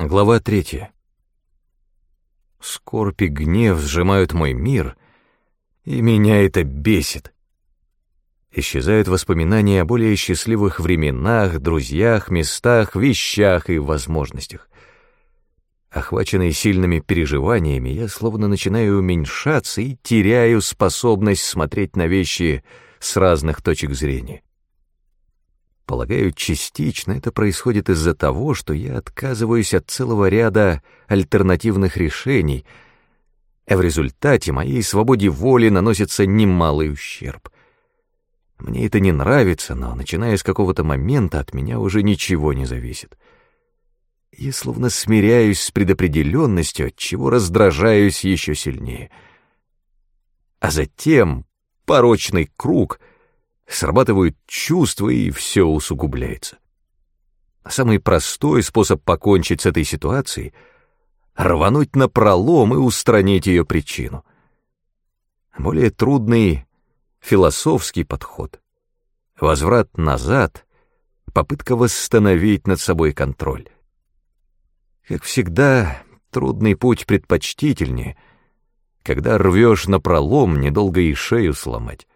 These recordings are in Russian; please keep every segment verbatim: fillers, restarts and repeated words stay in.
Глава третья. Скорбь и гнев сжимают мой мир, и меня это бесит. Исчезают воспоминания о более счастливых временах, друзьях, местах, вещах и возможностях. Охваченный сильными переживаниями, я словно начинаю уменьшаться и теряю способность смотреть на вещи с разных точек зрения. Полагаю, частично это происходит из-за того, что я отказываюсь от целого ряда альтернативных решений, а в результате моей свободе воли наносится немалый ущерб. Мне это не нравится, но, начиная с какого-то момента, от меня уже ничего не зависит. Я словно смиряюсь с предопределенностью, отчего раздражаюсь еще сильнее. А затем порочный круг — срабатывают чувства, и все усугубляется. Самый простой способ покончить с этой ситуацией — рвануть напролом и устранить ее причину. Более трудный — философский подход. Возврат назад — попытка восстановить над собой контроль. Как всегда, трудный путь предпочтительнее, когда рвешь напролом, недолго и шею сломать.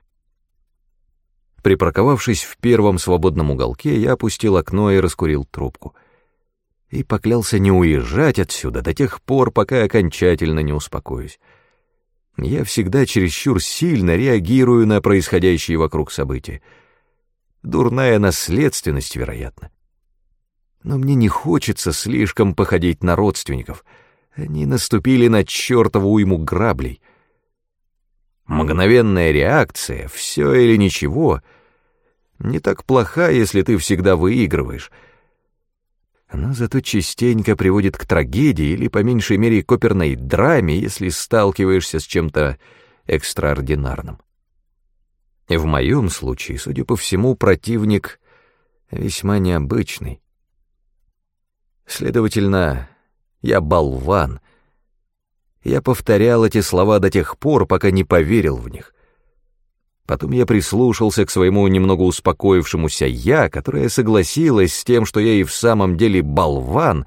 Припарковавшись в первом свободном уголке, я опустил окно и раскурил трубку. И поклялся не уезжать отсюда до тех пор, пока окончательно не успокоюсь. Я всегда чересчур сильно реагирую на происходящие вокруг события. Дурная наследственность, вероятно. Но мне не хочется слишком походить на родственников. Они наступили на чертову уйму граблей. Мгновенная реакция, все или ничего, не так плоха, если ты всегда выигрываешь. Но зато частенько приводит к трагедии или, по меньшей мере, к оперной драме, если сталкиваешься с чем-то экстраординарным. И в моем случае, судя по всему, противник весьма необычный. Следовательно, я болван. Я повторял эти слова до тех пор, пока не поверил в них. Потом я прислушался к своему немного успокоившемуся «я», которое согласилось с тем, что я и в самом деле болван,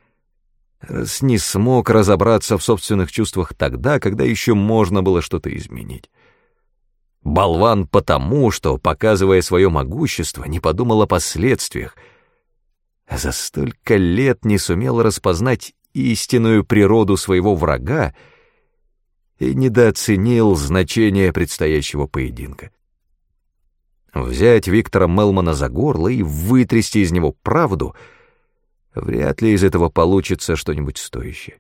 раз не смог разобраться в собственных чувствах тогда, когда еще можно было что-то изменить. Болван потому, что, показывая свое могущество, не подумал о последствиях, а за столько лет не сумел распознать истинную природу своего врага и недооценил значение предстоящего поединка. Взять Виктора Мелмана за горло и вытрясти из него правду — вряд ли из этого получится что-нибудь стоящее.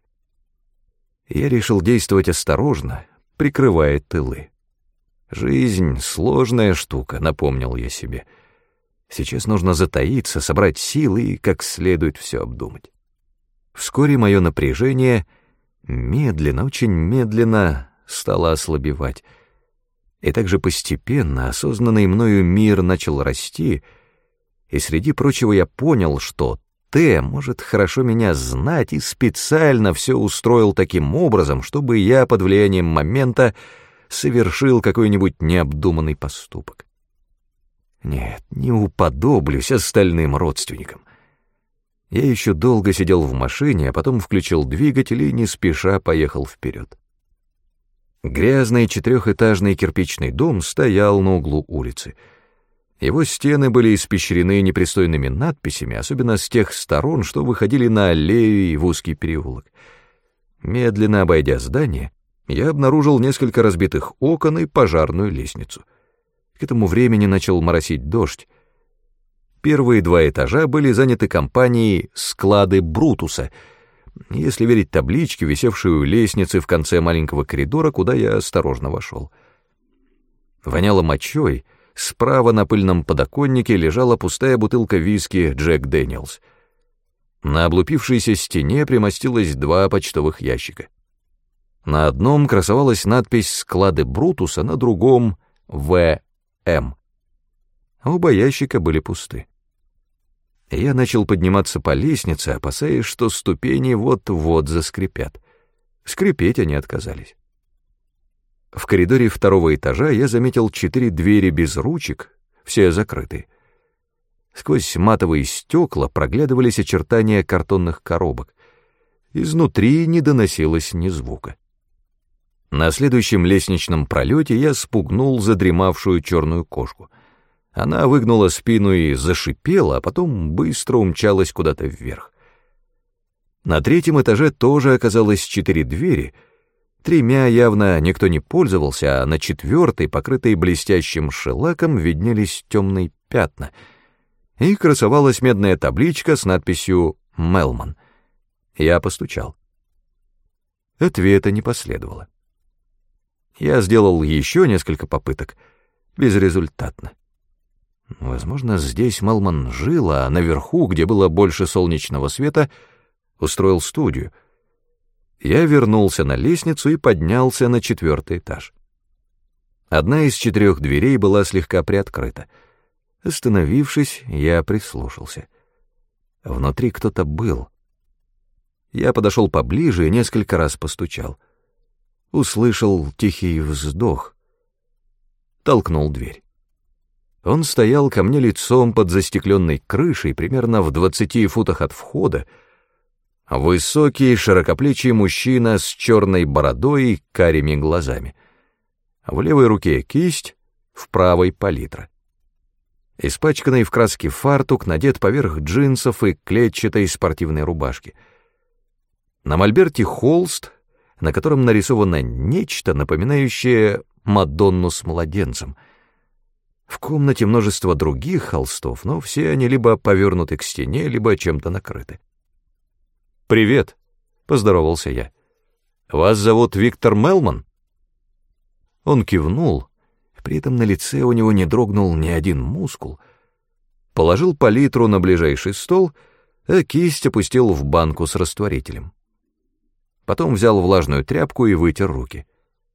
Я решил действовать осторожно, прикрывая тылы. Жизнь — сложная штука, напомнил я себе. Сейчас нужно затаиться, собрать силы и как следует все обдумать. Вскоре мое напряжение медленно, очень медленно стало ослабевать, и также постепенно осознанный мною мир начал расти, и среди прочего я понял, что Т может хорошо меня знать и специально все устроил таким образом, чтобы я под влиянием момента совершил какой-нибудь необдуманный поступок. Нет, не уподоблюсь остальным родственникам. Я еще долго сидел в машине, а потом включил двигатель и не спеша поехал вперед. Грязный четырехэтажный кирпичный дом стоял на углу улицы. Его стены были испещрены непристойными надписями, особенно с тех сторон, что выходили на аллею и в узкий переулок. Медленно обойдя здание, я обнаружил несколько разбитых окон и пожарную лестницу. К этому времени начал моросить дождь. Первые два этажа были заняты компанией «Склады Брутуса», если верить табличке, висевшей у лестницы в конце маленького коридора, куда я осторожно вошел. Воняло мочой, справа на пыльном подоконнике лежала пустая бутылка виски «Джек Дэниелс». На облупившейся стене примостилось два почтовых ящика. На одном красовалась надпись «Склады Брутуса», на другом «В М». Оба ящика были пусты. Я начал подниматься по лестнице, опасаясь, что ступени вот-вот заскрипят. Скрипеть они отказались. В коридоре второго этажа я заметил четыре двери без ручек, все закрыты. Сквозь матовые стекла проглядывались очертания картонных коробок. изнутри не доносилось ни звука. На следующем лестничном пролете я спугнул задремавшую черную кошку. Она выгнула спину и зашипела, а потом быстро умчалась куда-то вверх. На третьем этаже тоже оказалось четыре двери. Тремя явно никто не пользовался, а на четвертой, покрытой блестящим шелаком, виднелись темные пятна. И красовалась медная табличка с надписью «Мелман». Я постучал. Ответа не последовало. Я сделал еще несколько попыток, безрезультатно. Возможно, здесь Мелман жил, а наверху, где было больше солнечного света, устроил студию. Я вернулся на лестницу и поднялся на четвертый этаж. Одна из четырех дверей была слегка приоткрыта. Остановившись, я прислушался. Внутри кто-то был. Я подошел поближе и несколько раз постучал. Услышал тихий вздох. Толкнул дверь. Он стоял ко мне лицом под застекленной крышей, примерно в двадцати футах от входа. Высокий, широкоплечий мужчина с черной бородой и карими глазами. В левой руке кисть, в правой палитра. Испачканный в краске фартук надет поверх джинсов и клетчатой спортивной рубашки. На мольберте холст, на котором нарисовано нечто, напоминающее Мадонну с младенцем. В комнате множество других холстов, но все они либо повернуты к стене, либо чем-то накрыты. «Привет», — поздоровался я. «Вас зовут Виктор Мелман?» Он кивнул, при этом на лице у него не дрогнул ни один мускул, положил палитру на ближайший стол, а кисть опустил в банку с растворителем. Потом взял влажную тряпку и вытер руки.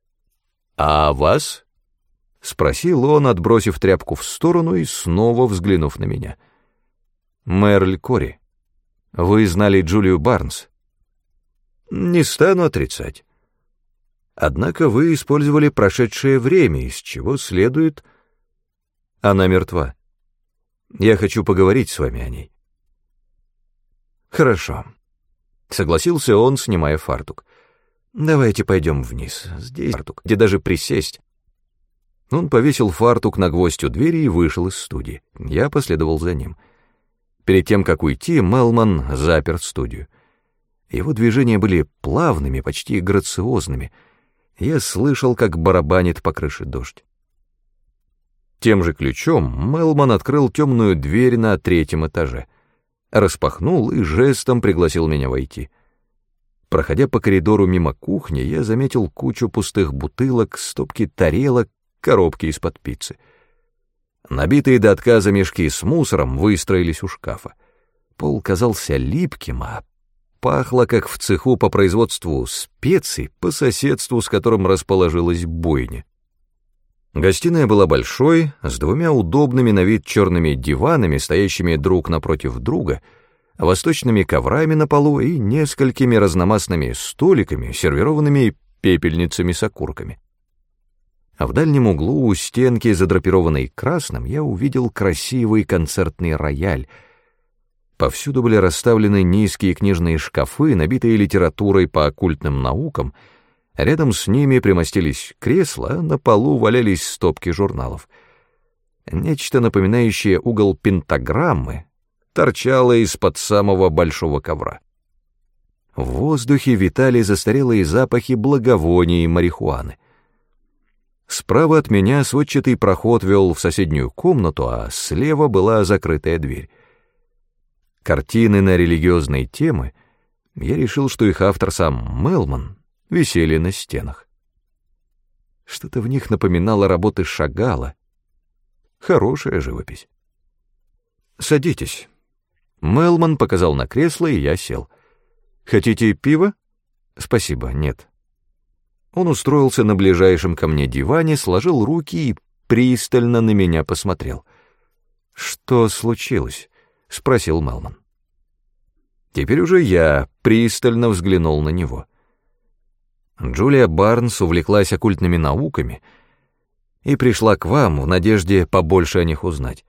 «А вас?» — спросил он, отбросив тряпку в сторону и снова взглянув на меня. «Мерль Кори. Вы знали Джулию Барнс?» «Не стану отрицать. Однако вы использовали прошедшее время, из чего следует...» «Она мертва. Я хочу поговорить с вами о ней». «Хорошо», — согласился он, снимая фартук. «Давайте пойдем вниз. Здесь фартук, где даже присесть». Он повесил фартук на гвоздь у двери и вышел из студии. Я последовал за ним. Перед тем, как уйти, Мелман запер студию. Его движения были плавными, почти грациозными. Я слышал, как барабанит по крыше дождь. Тем же ключом Мелман открыл темную дверь на третьем этаже, распахнул и жестом пригласил меня войти. Проходя по коридору мимо кухни, я заметил кучу пустых бутылок, стопки тарелок, коробки из-под пиццы. Набитые до отказа мешки с мусором выстроились у шкафа. Пол казался липким, а пахло, как в цеху по производству специй, по соседству с которым расположилась бойня. Гостиная была большой, с двумя удобными на вид черными диванами, стоящими друг напротив друга, восточными коврами на полу и несколькими разномастными столиками, сервированными пепельницами с окурками. А в дальнем углу у стенки, задрапированной красным, я увидел красивый концертный рояль. Повсюду были расставлены низкие книжные шкафы, набитые литературой по оккультным наукам. Рядом с ними примостились кресла, а на полу валялись стопки журналов. Нечто напоминающее угол пентаграммы торчало из-под самого большого ковра. В воздухе витали застарелые запахи благовоний и марихуаны. Справа от меня сводчатый проход вел в соседнюю комнату, а слева была закрытая дверь. Картины на религиозные темы, я решил, что их автор сам Мелман, висели на стенах. Что-то в них напоминало работы Шагала. Хорошая живопись. «Садитесь». Мелман показал на кресло, и я сел. «Хотите пиво?» «Спасибо, нет». Он устроился на ближайшем ко мне диване, сложил руки и пристально на меня посмотрел. «Что случилось?» — спросил Мелман. Теперь уже я пристально взглянул на него. Джулия Барнс увлеклась оккультными науками и пришла к вам в надежде побольше о них узнать.